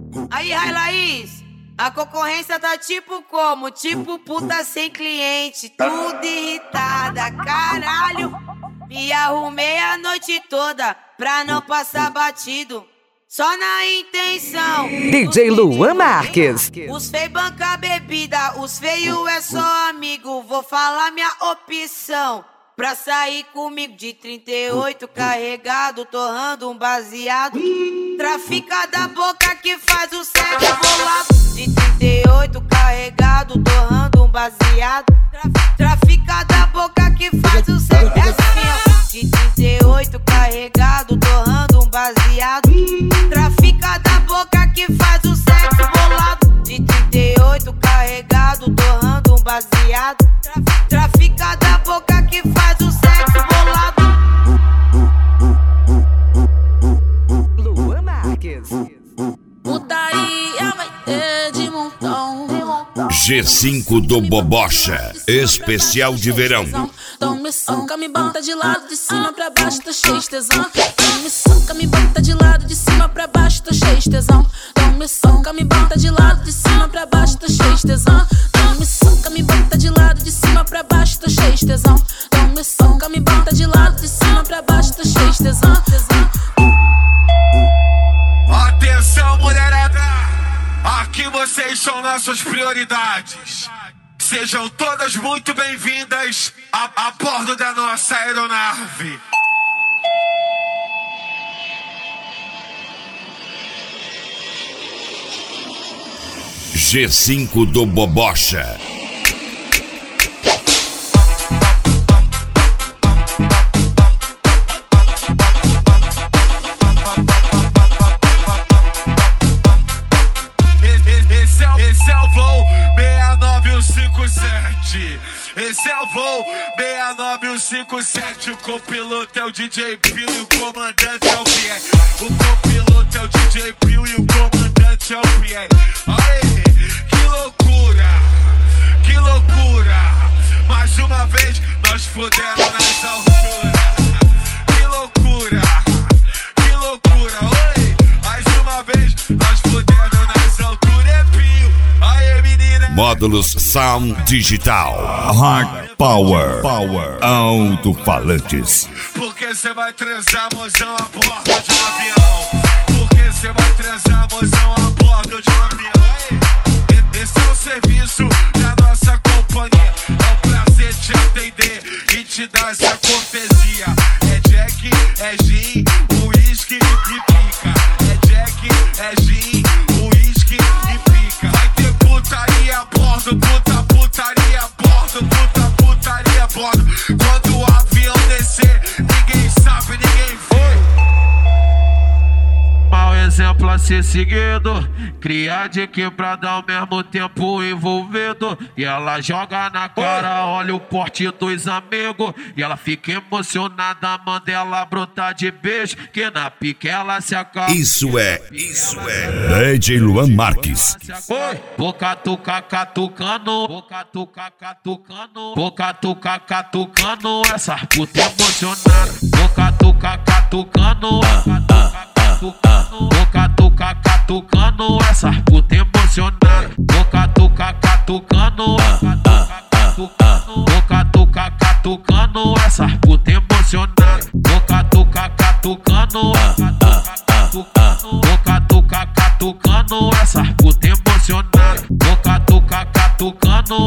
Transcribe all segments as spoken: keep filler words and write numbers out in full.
Aí, Rai Laís, a concorrência tá tipo como? Tipo puta sem cliente, tudo irritada, caralho. Me arrumei a noite toda pra não passar batido, só na intenção. D J Luan Marques. Os feios banca bebida, os feios é só amigo. Vou falar minha opção pra sair comigo de trinta e oito carregado, torrando um baseado. Trafica da boca que faz o sexo bolado. De trinta e oito carregado, torrando um baseado. Trafica da boca que faz o sexo. É assim, ó. De trinta e oito carregado, torrando um baseado. Trafica da boca que faz o sexo bolado. De trinta e oito carregado, torrando um baseado. Trafica da boca que faz o sexo bolado. Luan Marques. Putaria vai ter de montão. G cinco do Bobocha, especial de verão. Então me soca, me bota de lado, de cima pra baixo, tô cheio de tesão. Então me soca, me bota de lado, de cima pra baixo, tô cheio de tesão. Então me soca, me bota de lado, de cima pra baixo, tô cheio de tesão. Então me soca, me bota de lado, de cima pra baixo, tô cheio de tesão. Então me soca, me bota de lado, de cima pra baixo, tô cheio de tesão. Atenção, mulherada! Aqui vocês são nossas prioridades. Sejam todas muito bem-vindas a, a bordo da nossa aeronave. G cinco do Bobocha. Esse é o voo seis nove um cinco sete. Esse é o voo seis nove um cinco sete. O copiloto é o D J Pio e o comandante é o P R. O copiloto é o D J Pio e o comandante é o P R. Aê, que loucura, que loucura. Mais uma vez nós fudemos nas alturas. Que loucura, que loucura. Oi, mais uma vez nós fudemos nas alturas. Módulos Sound Digital. Hard Power. Power. Alto-falantes. Porque cê vai transar, mozão, a bordo de um avião. Porque cê vai transar, mozão, a bordo de um avião. Esse é o serviço da nossa companhia. É um prazer te atender e te dar essa cortesia. É Jack, é gin, uísque e pica. É Jack, é gin, uísque e pica. Vai ter putaria a bordo, puta putaria a bordo, puta putaria a bordo. Quando o avião descer, ninguém sabe, ninguém vê. Mau exemplo a ser seguido, cria de quebrada ao mesmo tempo envolvido. E ela joga na cara, olha o porte dos amigos. E ela fica emocionada, manda ela brotar de beijo, que na pique ela se acaba. Isso é, isso é D J Luan Marques. Oi, boca tuca catucando, boca tuca catucando, boca tuca catucando, essa puta emocionada. Boca tuca catucando, boca tuca catucando, essa puta emocionada. Boca tuca catucando, boca tuca catucando, essa puta emocionada. Boca tuca catucando, boca tuca catucando, essa puta emocionada. Boca tuca catucando,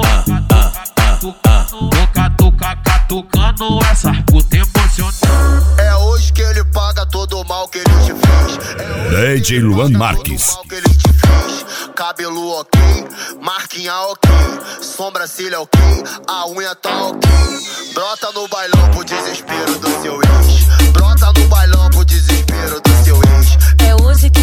boca tuca catucando, essa puta emocionada. É hoje que ele paga todo o mal que ele te fez. É D J Luan Marques. que ele te fez. Cabelo ok, marquinha ok, sobrancelha ok, a unha tá ok. Brota no bailão pro desespero do seu ex. Brota no bailão pro desespero do seu ex. É hoje que